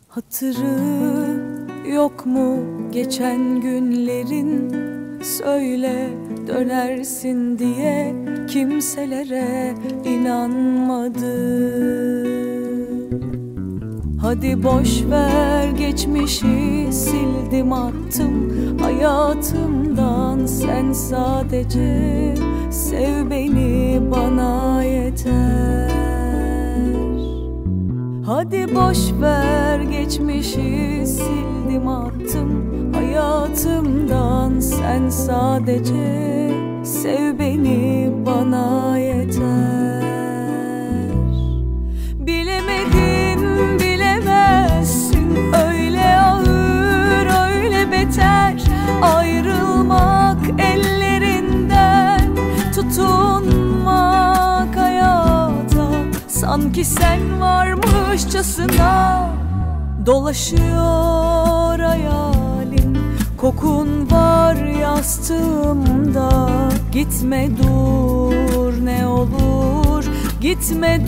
Hatırı yok mu geçen günlerin? Söyle dönersin diye kimselere inanmadı. Hadi boş ver geçmişi, sildim attım hayatımdan. Sen sadece sev beni, bana yeter. Hadi boş ver geçmişi, sildim attım hayatımdan. Sen sadece sev beni, bana yeter. Bilemedin bilemezsin, öyle ağır öyle beter. Ayrılmak ellerinden, tutunmak hayata. Sanki sen varmışçasına dolaşıyor hayalim. Kokun var yastığımda. Gitme dur ne olur, gitme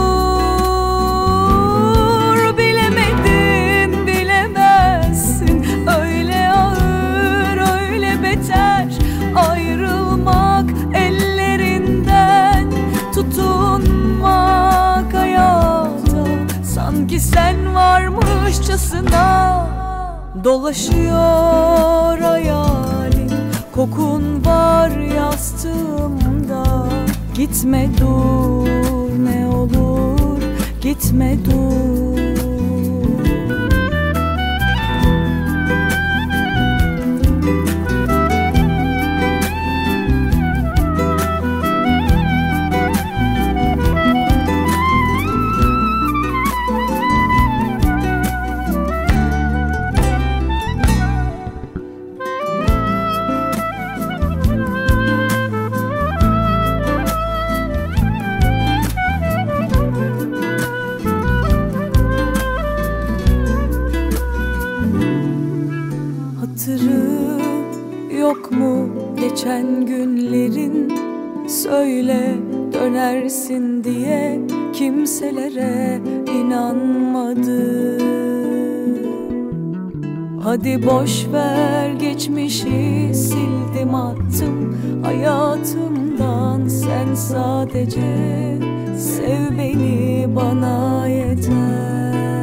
dur. Bilemedin bilemezsin, öyle ağır öyle beter. Ayrılmak ellerinden, tutunmak hayata. Sanki sen varmışçasına dolaşıyor hayalim. Kokun var yastığımda. Gitme dur ne olur, gitme dur. Hatırı yok mu geçen günlerin? Söyle dönersin diye kimselere inanmadı. Hadi boş ver geçmişi, sildim attım hayatımdan. Sen sadece sev beni, bana yeter.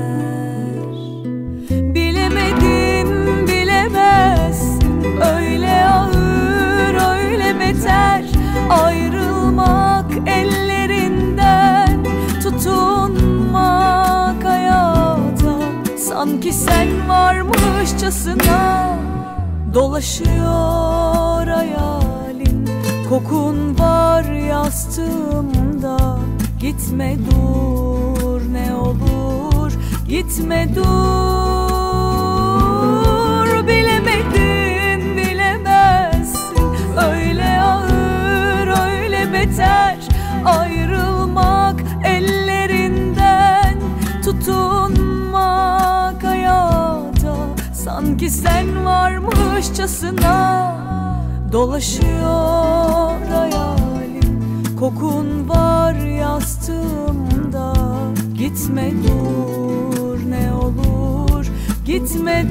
Bilemedin bilemezsin, öyle ağır öyle beter. Ayrılmak ellerinden, tutunmak hayata. Sanki sen varmışçasına dolaşıyor hayalim. Kokun var yastığımda. Gitme dur ne olur, gitme dur. Bilemedin bilemezsin, öyle ağır öyle beter. Ayrılmak ellerinden, tutunmak hayata. Sanki sen varmışçasına dolaşıyor hayalim. Kokun var yastığımda. Gitme dur ne olur, gitme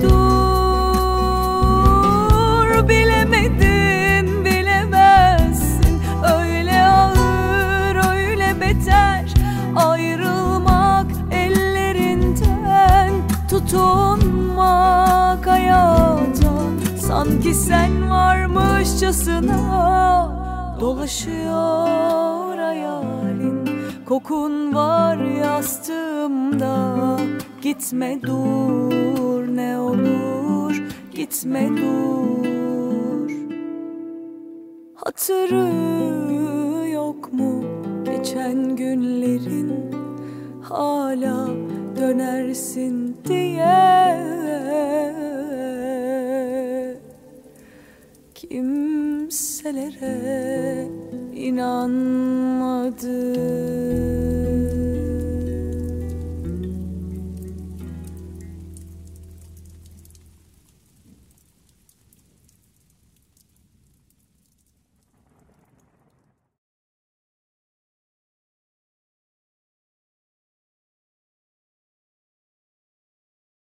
dur. Bilemedin bilemezsin, öyle ağır öyle beter. Ayrılmak ellerinden, tutunmak hayata. Sanki sen varmışçasına dolaşıyor hayalin. Kokun var yastığımda. Gitme dur ne olur, gitme dur. Hatırı yok mu geçen günlerin? Hala dönersin diye kimselere inanmadı.